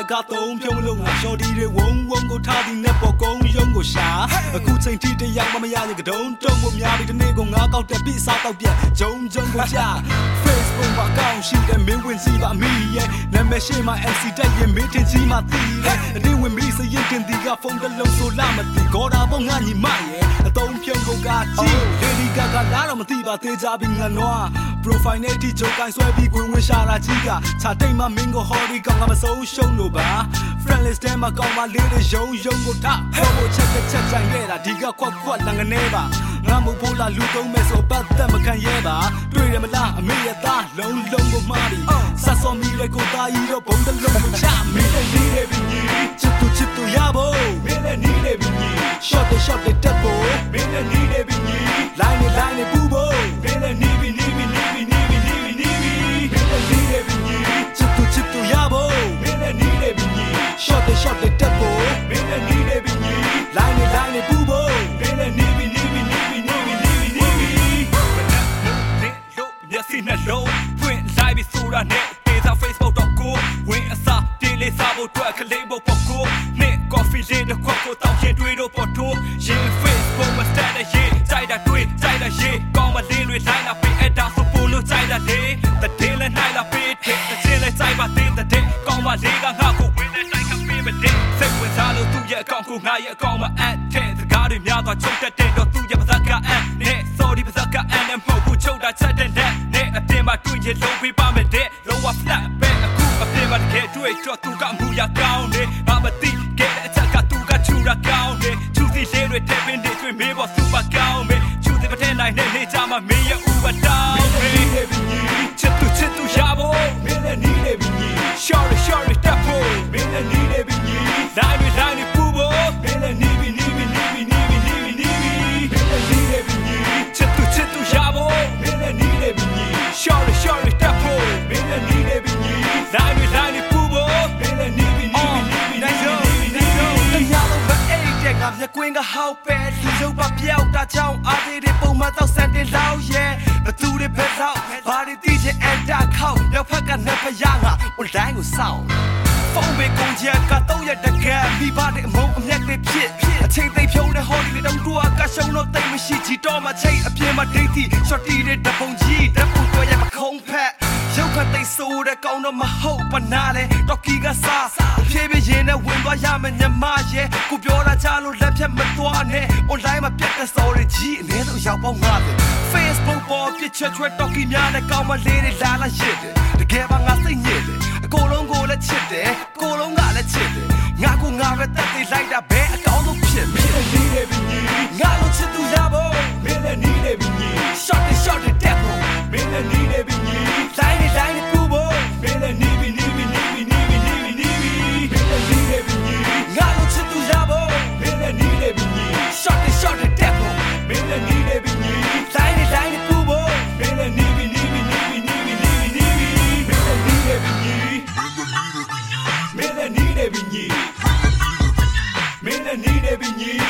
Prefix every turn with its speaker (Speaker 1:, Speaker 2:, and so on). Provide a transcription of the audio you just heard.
Speaker 1: ကားသုံးပြုံးလုံးငါရှော်ဒီတွေဝုံဝုံကိုထားသည်နဲ့ပေါ်ကုန်းရုံကိုရှာအခုချိန်ထိတရားမမရရင်ကတုံးတုံးကိုများပြီးဒီနေ့ကိုငါကောက်တဲ့ပြစ်စားတော့ပြက်ဂျုံဂျုံကိုကြာ Facebook မှာကောင်းရှိတဲ့မင်းဝင်စီပါမီရဲ့နာမည်ရှိမှ MC တက်ရင်မင်းတင်ကြီးမှတီးတယ်အတင်းဝင်ပြီးစရင်တင်ဒီကဖုန်းတစ်လုံးဆိုလာမသိခေါ်တာပေါ့ငါညီမရဲ့အတုံးပြုံးကိုကကြည့် Lady Gaga လာတော့မသိပါသေးကြပြီးငါနွား Profile နဲ့တီချိုကိုင်းဆွဲပြီးဝင်ရှာတာကြီးကခြာတိတ်မှမင်းကိုဟော်ဒီကောင်ကမစိုးရှုံးလို့ပါ Friend list ထဲမှာကောင်းမလေးတွေယုံကိုထားခေါ်ဖို့ချက်ကြိုင်ခဲ့တာဒီကခွက်လန်ကနေပါငါမဖို့လာလူသုံးမဲ့ဆိုပတ်သက်မခံရဲပါတွေ့ရမလားအမေရဲ့သားလုံးကိုမှားပြီးဆက်စော်မီလေကိုသားကြီးတော့ဘုံတလုံးကိုချမင်းနဲ့နေပြီညီချစ်တူရဖို့မင်းနဲ့နေပြီညီ short တက်ဖို့မင်းနဲ့နေပြီညီ line နဲ့ပူဖို့မင်းနဲ့နေပြီမင်းနဲ့နေပြီညီချစ်တူရဖို့မင်းနဲ့နေပြီညီ short တက်ဖို့မင်းနဲ့နေပြီညီ line နဲ့ပူဖို့မင်းနဲ့နေပြီမျက်စိနဲ့လုံးဖွင့်လိုက်ပြီးဆိုတာနဲ့ဒေတာ Facebook.com ဝင်အစားတင်လေးစားဖို့အတွက်ကလေးဖို့ပေါ့ကိုနဲ့ coffee လေးတစ်ခွက်ကိုတောင်းရင်တွေးတော့ပေါ်ထိုးရင် Facebook မှာ stat ရေးကြိုက်တာတွေးကြိုက်တာရေးကောင်းမလေးတွေလိုက်လာပေးအဲ့ဒါဆိုပို့လို့ကြိုက်တာလေတဲ့တင်းလည်းနိုင်လာပေးတဲ့ချင်းလည်းကြိုက်ပါတဲ့တဲ့ကောင်းမလေးကငါ့ကိုဝင်တဲ့တိုင်းကပေးမတဲ့စိတ်ဝင်စားလို့သူ့ရဲ့အကောင့်ကိုငါရဲ့အကောင့်မှာအပ်တဲ့စကားတွေများသွားချုပ်တဲ့တော့သူ့ရဲ့ပါဇက်ကအပ်နဲ့ sorry ပါဇက်ကအပ်နဲ့မဟုတ်ဘူးချုပ်တာချက်တဲ့နဲ့အပြင်မှာတွေ့ရင်လုံးပေးပါမယ်တဲ့လောက flat ပဲအခုအပြင်မှာတကယ်တွေ့တော့သူကမှုရကောင်းတယ်ငါမသိခဲ့တဲ့အချက်ကသူကချူရကောင်းတယ်ချူစီလေးတွေတဲ့ပင်တွေတွေ့မေးဖို့ super ကောင်းပဲချူစီမတဲ့နိုင်နဲ့နေကြမှာမင်းရဲ့ဥပဒေချစ်တူရဖို့မင်းနဲ့နေနေပြီညီ short တက်ဖို့မင်းနဲ့နေနေပြီညီ line ပူဖို့မင်းနဲ့နေပြီမင်းနဲ့နေနေပြီညီချစ်တူရဖို့မင်းနဲ့နေနေပြီညီ short တက်ဖို့မင်းနဲ့နေနေပြီညီ line ပူဖို့မင်းနဲ့နေပြီနိုင်ရောတရားလုံးမအိတ်တဲ့ငါမျက်ကွင်းကဟောက်ပဲလူရုပ်ပါပြောက်တာကြောင့်အားသေးတဲ့ပုံမှန်တော့စံတင်လောက်ရဲ့ဘသူတွေဖက်တော့ဘာတွေသိချင်အန်တာခောက်ရောက်ဖက်ကနှစ်ဖက်ရငါ online ကိုစောင့်ဖုန်းပဲကုန်ကြကတော့ရတကယ်မိဘတဲ့အမုံအမျက်တွေဖြစ်အချိန်သိဖြုံးတဲ့ဟော်ဒီတောင်တူအကရှုံတော့တိတ်မရှိချီတော့မှချိတ်အပြင်းမှာဒိတ်တီ shorty တဲ့တပုံကြီးတပူတော့ရမခုံးဖက်ရုပ်ခတ်သိဆိုးတဲ့ကောင်းတော့မဟုတ်ပါနာလေတော့ကီကစားဖြည်းဖြည်းရင်နဲ့ဝင်သွားရမယ်ညမရဲ့ကိုပြောတာချလို့လက်ဖြတ်မသွားနဲ့ online မှာပြတ်တဲ့ story ကြီးအနည်းဆုံးရောက်ပေါင်း90 Facebook ပေါ်ပြချက်ချွဲတော့ကီများနဲ့ကောင်းမလေးတွေလာရစ်တယ်တကယ်ပါငါစိတ်ညစ်တယ်အကုန်လုံးကိုလည်းချစ်တယ်ကိုလုံးကလည်းချစ်တယ်ငါကိုငါပဲတက်သေးလိုက်တာဘယ်အကောင်းဆုံးဖြစ်မင်းနဲ့နေနေပြီညီငါလို့ချစ်သူရဖို့မင်းနဲ့နေနေပြီညီ short တက်ဖို့မင်းနဲ့နေနေပြီညီ line ပူဖို့မင်းနဲ့နေပြီငါလို့ချစ်သူရဖို့မင်းနဲ့နေနေပြီညီ short တက်ဖို့မင်းနဲ့နေနေပြီညီ line ပူဖို့မင်းနဲ့နေပြီမင်းနဲ့နေနေပြီညီမင်းနဲ့နေနေပြီညီ